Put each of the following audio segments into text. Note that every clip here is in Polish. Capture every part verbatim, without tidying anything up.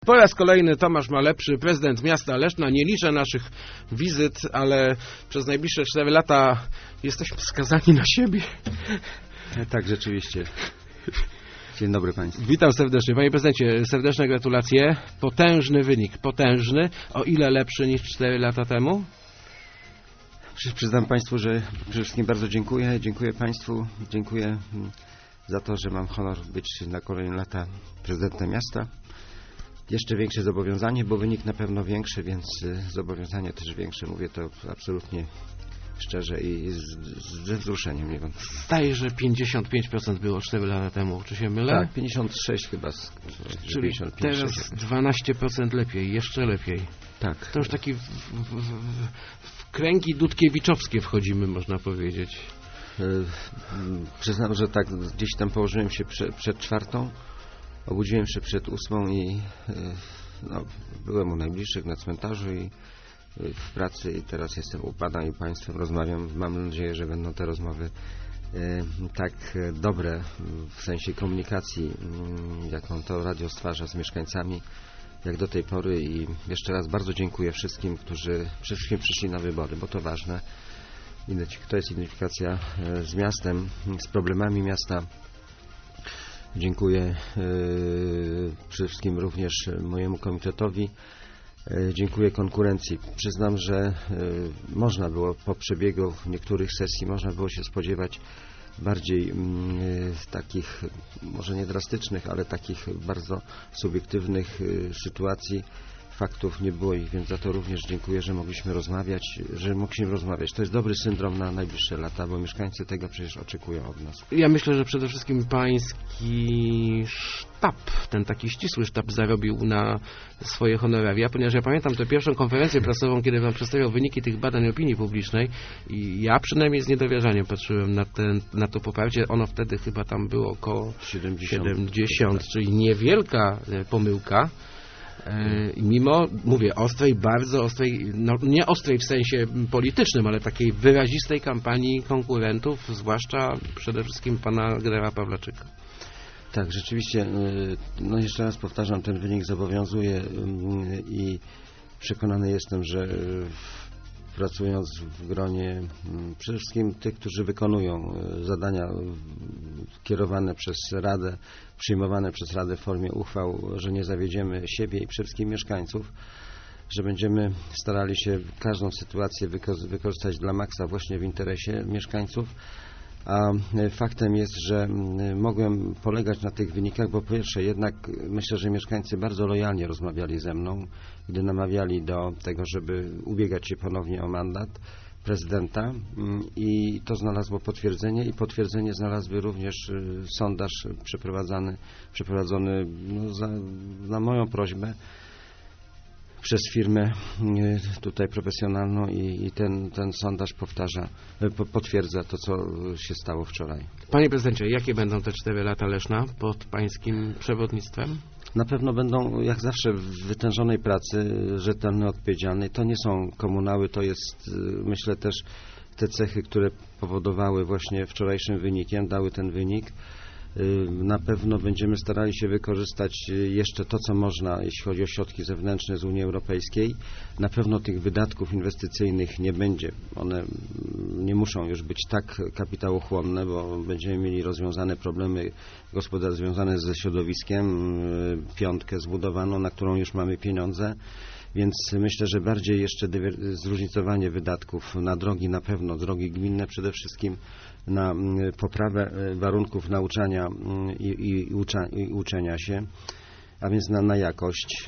Po raz kolejny Tomasz Malepszy, prezydent miasta Leszna. Nie liczę naszych wizyt, ale przez najbliższe cztery lata jesteśmy skazani na siebie. Tak, rzeczywiście. Dzień dobry Państwu. Witam serdecznie. Panie prezydencie, serdeczne gratulacje. Potężny wynik, potężny. O ile lepszy niż cztery lata temu? Przyznam Państwu, że przede wszystkim bardzo dziękuję. Dziękuję Państwu. Dziękuję za to, że mam honor być na kolejne lata prezydentem miasta. Jeszcze większe zobowiązanie, bo wynik na pewno większy, więc zobowiązanie też większe. Mówię to absolutnie szczerze i z, ze wzruszeniem. Nie wiem. Zdaje, że pięćdziesiąt pięć procent było cztery lata temu. Czy się mylę? Tak, pięćdziesiąt sześć chyba. Czyli pięćdziesiąt pięć, teraz dwanaście procent lepiej, jeszcze lepiej. Tak. To już taki w, w, w, w kręgi dudkiewiczowskie wchodzimy, można powiedzieć. Yy, przyznam, że tak gdzieś tam położyłem się prze, przed czwartą. Obudziłem się przed ósmą i no, byłem u najbliższych na cmentarzu i w pracy i teraz jestem u Pana i Państwem rozmawiam. Mam nadzieję, że będą te rozmowy e, tak dobre w sensie komunikacji, jaką to radio stwarza z mieszkańcami, jak do tej pory. I jeszcze raz bardzo dziękuję wszystkim, którzy przede wszystkim przyszli na wybory, bo to ważne. To jest identyfikacja z miastem, z problemami miasta. Dziękuję e, przede wszystkim również mojemu komitetowi. E, dziękuję konkurencji. Przyznam, że e, można było po przebiegu niektórych sesji, można było się spodziewać bardziej e, takich, może nie drastycznych, ale takich bardzo subiektywnych e, sytuacji. Faktów nie było ich, więc za to również dziękuję, że mogliśmy rozmawiać, że mogliśmy rozmawiać. To jest dobry syndrom na najbliższe lata, bo mieszkańcy tego przecież oczekują od nas. Ja myślę, że przede wszystkim pański sztab, ten taki ścisły sztab zarobił na swoje honoraria, ponieważ ja pamiętam tę pierwszą konferencję prasową, kiedy wam przedstawiał wyniki tych badań opinii publicznej i ja przynajmniej z niedowierzaniem patrzyłem na, ten, na to poparcie. Ono wtedy chyba tam było około siedemdziesiąt, siedemdziesiąt, czyli niewielka pomyłka. Mimo, mówię, ostrej, bardzo ostrej, no nie ostrej w sensie politycznym, ale takiej wyrazistej kampanii konkurentów, zwłaszcza przede wszystkim pana generała Pawlaczyka. Tak, rzeczywiście, no jeszcze raz powtarzam, ten wynik zobowiązuje i przekonany jestem, że pracując w gronie przede wszystkim tych, którzy wykonują zadania kierowane przez Radę, przyjmowane przez Radę w formie uchwał, że nie zawiedziemy siebie i przede wszystkim mieszkańców, że będziemy starali się każdą sytuację wykorzystać dla maksa właśnie w interesie mieszkańców. A faktem jest, że mogłem polegać na tych wynikach, bo po pierwsze jednak myślę, że mieszkańcy bardzo lojalnie rozmawiali ze mną, gdy namawiali do tego, żeby ubiegać się ponownie o mandat prezydenta i to znalazło potwierdzenie i potwierdzenie znalazły również sondaż przeprowadzany, przeprowadzony no, za, na moją prośbę przez firmę tutaj profesjonalną i, i ten, ten sondaż powtarza, potwierdza to, co się stało wczoraj. Panie prezydencie, jakie będą te cztery lata Leszna pod pańskim przewodnictwem? Na pewno będą, jak zawsze, w wytężonej pracy, rzetelnej, odpowiedzialnej. To nie są komunały, to jest, myślę, też te cechy, które powodowały właśnie wczorajszym wynikiem, dały ten wynik. Na pewno będziemy starali się wykorzystać jeszcze to, co można, jeśli chodzi o środki zewnętrzne z Unii Europejskiej. Na pewno tych wydatków inwestycyjnych nie będzie. One nie muszą już być tak kapitałochłonne, bo będziemy mieli rozwiązane problemy gospodarcze związane ze środowiskiem, piątkę zbudowaną, na którą już mamy pieniądze. Więc myślę, że bardziej jeszcze zróżnicowanie wydatków na drogi, na pewno drogi gminne przede wszystkim, na poprawę warunków nauczania i, i, ucza, i uczenia się, a więc na, na jakość.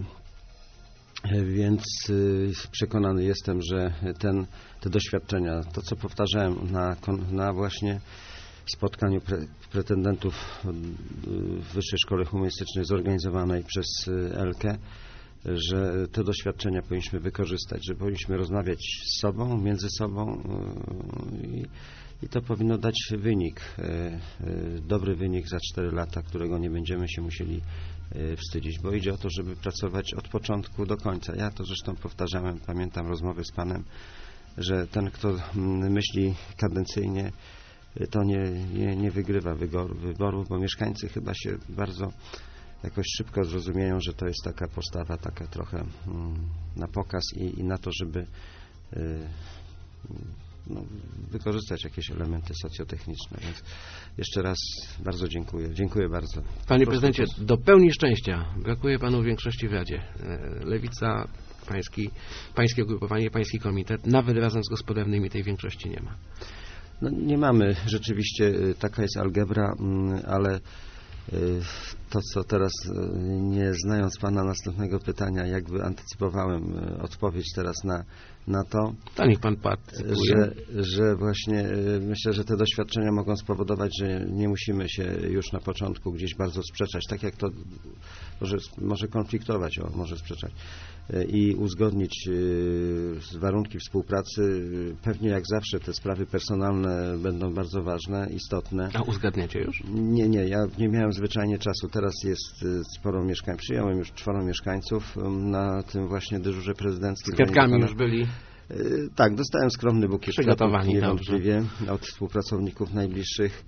Więc przekonany jestem, że ten, te doświadczenia, to co powtarzałem na, na właśnie spotkaniu pre, pretendentów w Wyższej Szkole Humanistycznej zorganizowanej przez Elkę, że te doświadczenia powinniśmy wykorzystać, że powinniśmy rozmawiać z sobą, między sobą i, i to powinno dać wynik, dobry wynik za cztery lata, którego nie będziemy się musieli wstydzić, bo idzie o to, żeby pracować od początku do końca. Ja to zresztą powtarzałem, pamiętam rozmowy z Panem, że ten, kto myśli kadencyjnie, to nie, nie, nie wygrywa wyborów, bo mieszkańcy chyba się bardzo jakoś szybko zrozumieją, że to jest taka postawa taka trochę mm, na pokaz i, i na to, żeby y, no, wykorzystać jakieś elementy socjotechniczne. Więc jeszcze raz bardzo dziękuję. Dziękuję bardzo. Panie prezydencie, do pełni szczęścia. Brakuje panu większości w Radzie. Lewica, pański, pańskie ugrupowanie, pański komitet, nawet razem z gospodarnymi tej większości nie ma. No, nie mamy. Rzeczywiście taka jest algebra, ale to, co teraz, nie znając pana następnego pytania, jakby antycypowałem odpowiedź teraz na, na to, to niech pan partycypuje. Że, że właśnie myślę, że te doświadczenia mogą spowodować, że nie musimy się już na początku gdzieś bardzo sprzeczać, tak jak to może, może konfliktować, o, może sprzeczać i uzgodnić warunki współpracy. Pewnie jak zawsze te sprawy personalne będą bardzo ważne, istotne. A uzgadniacie już? Nie, nie, ja nie miałem zwyczajnie czasu. Teraz jest sporo mieszkań. Przyjąłem już czworo mieszkańców na tym właśnie dyżurze prezydenckim. Z kwiatkami już byli? Tak, dostałem skromny bukiet przygotowani, niewątpliwie od współpracowników najbliższych.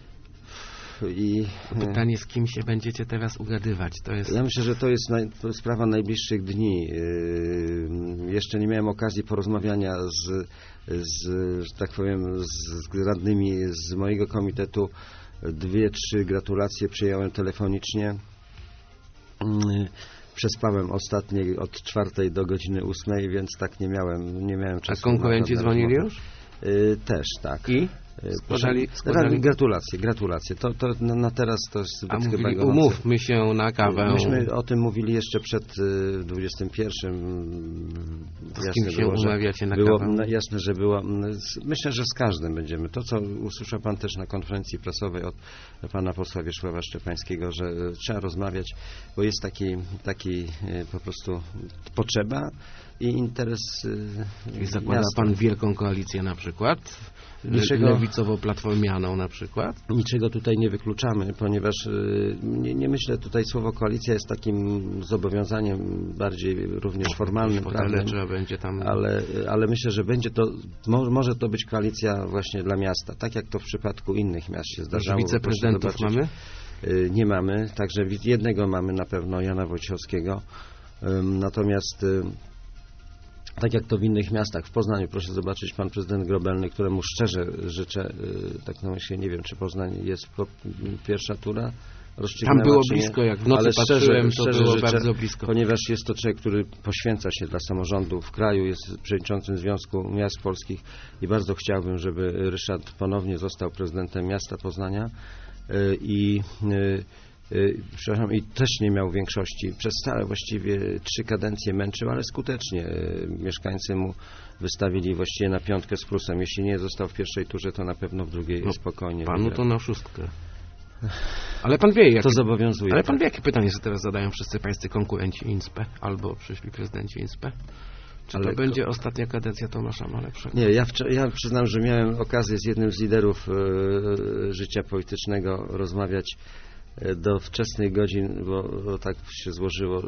I pytanie, z kim się będziecie teraz ugadywać? To jest... Ja myślę, że to jest, naj, to jest sprawa najbliższych dni. Yy, jeszcze nie miałem okazji porozmawiania z, z, że tak powiem, z radnymi z mojego komitetu. Dwie, trzy gratulacje przyjąłem telefonicznie. Yy, Przespałem ostatnie od czwartej do godziny ósmej, więc tak nie miałem, nie miałem czasu. A konkurenci dzwonili już? Yy, też, tak. I? Składali, składali... Gratulacje, gratulacje. To, to na, na teraz to jest A chyba mówili, umówmy się na kawę. Myśmy o tym mówili jeszcze przed dwudziestym pierwszym. Z kim się było, umawiacie na było, kawę? No, jasne, że było. Myślę, że z każdym będziemy. To, co usłyszał pan też na konferencji prasowej od pana posła Wiesława Szczepańskiego, że trzeba rozmawiać, bo jest taki, taki po prostu potrzeba i interes. I zakłada miasta. pan wielką koalicję na przykład? Niczego, lewicowo-platformianą na przykład? Niczego tutaj nie wykluczamy, ponieważ nie, nie myślę, tutaj słowo koalicja jest takim zobowiązaniem bardziej również formalnym, prawnym, trzeba będzie tam... ale, ale myślę, że będzie to, mo, może to być koalicja właśnie dla miasta, tak jak to w przypadku innych miast się zdarzało. Wiceprezydentów mamy? Nie mamy, także jednego mamy na pewno, Jana Wojciechowskiego, natomiast tak jak to w innych miastach, w Poznaniu, proszę zobaczyć, pan prezydent Grobelny, któremu szczerze życzę, tak na myśli, nie wiem, czy Poznań jest pierwsza tura rozstrzygnęła, tam było czy blisko, nie, jak w nocy ale patrzyłem, szczerze, to było życzę, bardzo blisko. Ponieważ jest to człowiek, który poświęca się dla samorządu w kraju, jest przewodniczącym Związku Miast Polskich i bardzo chciałbym, żeby Ryszard ponownie został prezydentem miasta Poznania i przepraszam, i też nie miał większości. Przez całe właściwie trzy kadencje męczył, ale skutecznie. Mieszkańcy mu wystawili właściwie na piątkę z plusem. Jeśli nie został w pierwszej turze, to na pewno w drugiej no, spokojnie. Panu wygrał. to na szóstkę. Ale pan wie, jakie, to zobowiązuje. Ale pan wie, jakie pytanie sobie teraz zadają wszyscy pańscy konkurenci INSPE albo przyszli prezydenci INSPE? Czy ale to będzie to... ostatnia kadencja Tomasza Malepszego? Nie, ja, ja przyznam, że miałem okazję z jednym z liderów e, życia politycznego rozmawiać do wczesnych godzin, bo, bo tak się złożyło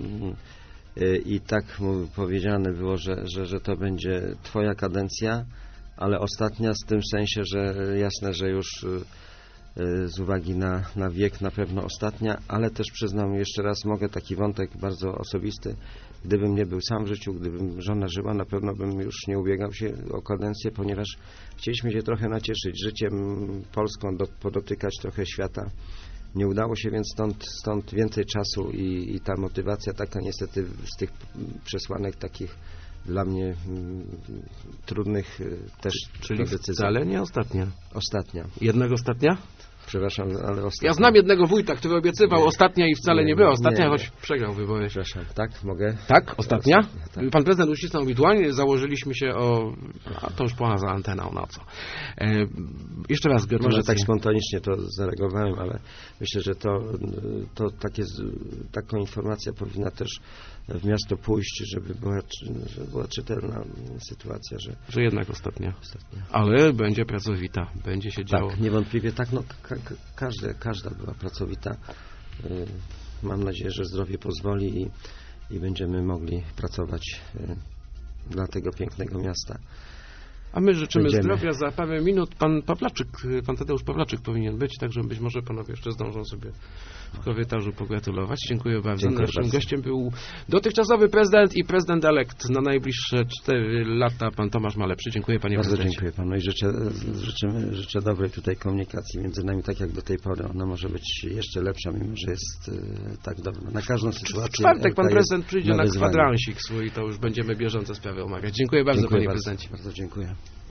i tak mu powiedziane było, że, że, że to będzie twoja kadencja, ale ostatnia w tym sensie, że jasne, że już z uwagi na, na wiek na pewno ostatnia, ale też przyznam jeszcze raz, mogę taki wątek bardzo osobisty, gdybym nie był sam w życiu, gdybym żona żyła, na pewno bym już nie ubiegał się o kadencję, ponieważ chcieliśmy się trochę nacieszyć życiem Polską, do, podotykać trochę świata. Nie udało się, więc stąd, stąd więcej czasu i, i ta motywacja taka niestety z tych przesłanek takich dla mnie mm, trudnych też Czyli decyzji. Wcale nie ostatnia. Ostatnia. Jednak ostatnia? Przepraszam, ale ostatnia. Ja znam jednego wójta, który obiecywał nie. ostatnia i wcale nie, nie była ostatnia, nie, choć przegrał wybory. Przepraszam, tak? Mogę? Tak? Ostatnia? ostatnia tak. Pan prezydent uścisnął mi dłoń, założyliśmy się o... A to już poza anteną, no co. E, jeszcze raz gratulacje. Może tak spontanicznie to zareagowałem, ale myślę, że to, to takie, taką informacja powinna też w miasto pójść, żeby była, żeby była czytelna sytuacja, że... Że jednak ostatnia. ostatnia. Ale będzie pracowita, będzie się działo. Tak, niewątpliwie tak, no ka ka każda, każda była pracowita. Yy, mam nadzieję, że zdrowie pozwoli i, i będziemy mogli pracować yy, dla tego pięknego miasta. A my życzymy Będziemy. zdrowia. Za parę minut pan Pawlaczyk, pan Tadeusz Pawlaczyk powinien być, także być może panowie jeszcze zdążą sobie w korytarzu pogratulować. Dziękuję bardzo. Dziękuję Naszym bardzo. gościem był dotychczasowy prezydent i prezydent-elekt na najbliższe cztery lata, pan Tomasz Malepszy. Dziękuję, panie Bardzo prezydencie. dziękuję panu i życzę, życzę, życzę dobrej tutaj komunikacji między nami, tak jak do tej pory. Ona może być jeszcze lepsza, mimo że jest e, tak dobra. Na każdą W sytuację. czwartek pan L K jest prezydent przyjdzie na wyzwanie. kwadransik swój i to już będziemy bieżące sprawy omawiać. Dziękuję bardzo, Dziękuję panie bardzo, prezydencie. bardzo dziękuję.